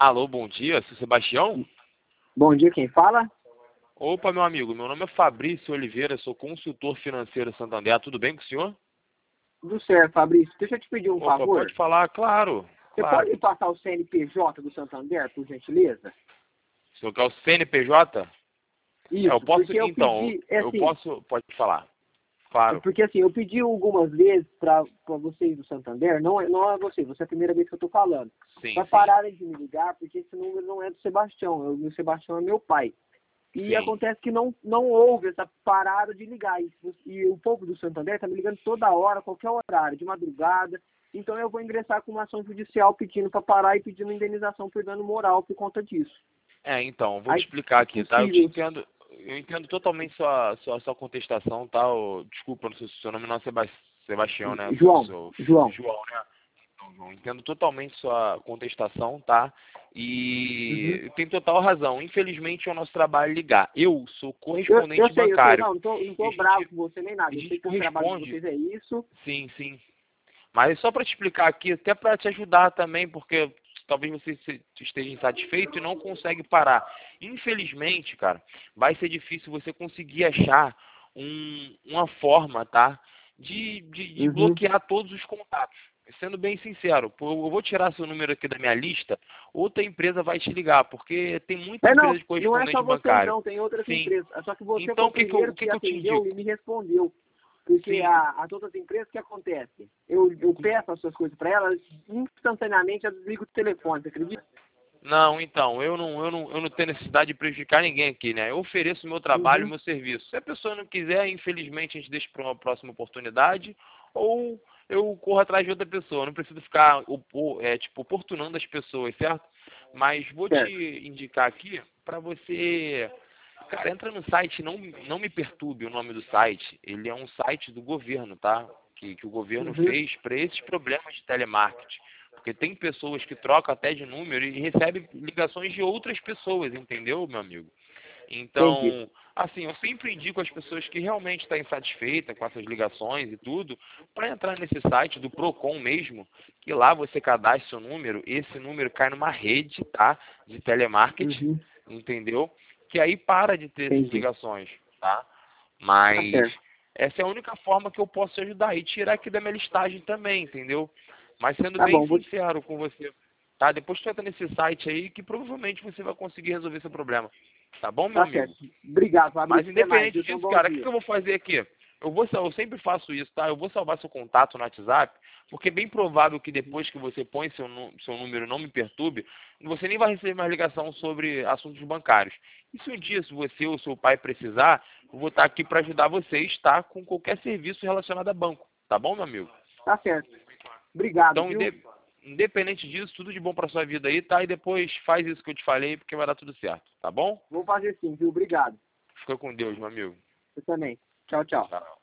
Alô, bom dia, seu Sebastião? Bom dia, quem fala? Opa, meu amigo, meu nome é Fabrício Oliveira, sou consultor financeiro Santander, tudo bem com o senhor? Tudo certo, Fabrício. Deixa eu te pedir um Opa, pode favor. falar, claro, Você claro. pode me passar o CNPJ do Santander, por gentileza? O senhor quer o CNPJ? Eu Isso, posso, porque eu então, pedi, eu posso, pode falar, claro. porque assim, eu pedi algumas vezes para vocês do Santander, não é você é a primeira vez que eu estou falando, Sim, para sim, pararem de me ligar, porque esse número não é do Sebastião, o Sebastião é meu pai. E sim. acontece que não houve essa parada de ligar. E o povo do Santander está me ligando toda hora, qualquer horário, de madrugada. Então eu vou ingressar com uma ação judicial pedindo para parar e pedindo indenização por dano moral por conta disso. Então, vou te Aí, explicar se aqui, tá? possível. Eu entendo totalmente sua contestação, tá? Desculpa, não sei se o seu nome não é Sebastião, né? João. João, né? Então, João, entendo totalmente sua contestação, tá? Uhum. E tem total razão. Infelizmente é o nosso trabalho ligar. Eu sou Eu correspondente sei, bancário. não E tô bravo com você nem nada. a Eu sei gente que o trabalho de corresponde. vocês é isso. Sim, sim. Mas só para te explicar aqui, até para te ajudar também, porque talvez você esteja insatisfeito e não consegue parar. Infelizmente, cara, vai ser difícil você conseguir achar uma forma, tá? De Uhum. bloquear todos os contatos. Sendo bem sincero, eu vou tirar seu número aqui da minha lista, outra empresa vai te ligar, porque tem muita empresa de Não é só correspondente vocês bancário. não, tem outras Sim. empresas. Só que você foi Então, o primeiro o que que eu te atendeu e indico? me respondeu. Porque Sim, as outras empresas, o que acontece? Eu peço as suas coisas para elas, instantaneamente eu desligo o telefone, você acredita? não, então, eu não tenho necessidade de prejudicar ninguém aqui, né? Eu ofereço meu trabalho, Uhum. meu serviço. Se a pessoa não quiser, infelizmente, a gente deixa para uma próxima oportunidade, ou eu corro atrás de outra pessoa. Eu não preciso ficar, tipo, oportunando as pessoas, certo? Mas vou te Certo. indicar aqui para você. Cara, entra no site, não me perturbe o nome do site. Ele é um site do governo, tá? Que o governo Uhum. fez para esses problemas de telemarketing. Porque tem pessoas que trocam até de número e recebem ligações de outras pessoas, entendeu, meu amigo? Entendi. Então, assim, eu sempre indico às pessoas que realmente estão insatisfeitas com essas ligações e tudo, para entrar nesse site do Procon mesmo, que lá você cadastra seu número, esse número cai numa rede, tá? De telemarketing, Uhum. entendeu? Que aí para de ter essas Entendi. ligações, tá? Tá Mas certo. essa é a única forma que eu posso te ajudar e tirar aqui da minha listagem também, entendeu? Mas sendo Tá bem bom, sincero com você, tá? Depois tu entra nesse site aí que provavelmente você vai conseguir resolver seu problema. Tá bom, meu tá certo. amigo? Obrigado, Mas Fabrício. Até mais, independente viu? Tenha um disso, bom cara, o que que dia. eu vou fazer aqui? Eu sempre faço isso, tá? Eu vou salvar seu contato no WhatsApp, porque é bem provável que depois que você põe seu número não me perturbe, você nem vai receber mais ligação sobre assuntos bancários. E se um dia, se você ou seu pai precisar, eu vou estar aqui para ajudar vocês, tá? Com qualquer serviço relacionado a banco. Tá bom, meu amigo? Tá certo. Obrigado, Então, viu? independente disso, tudo de bom para sua vida aí, tá? E depois faz isso que eu te falei, porque vai dar tudo certo, tá bom? Vou fazer sim, viu? Obrigado. Fica com Deus, meu amigo. Você também. Tchau, tchau. Tchau.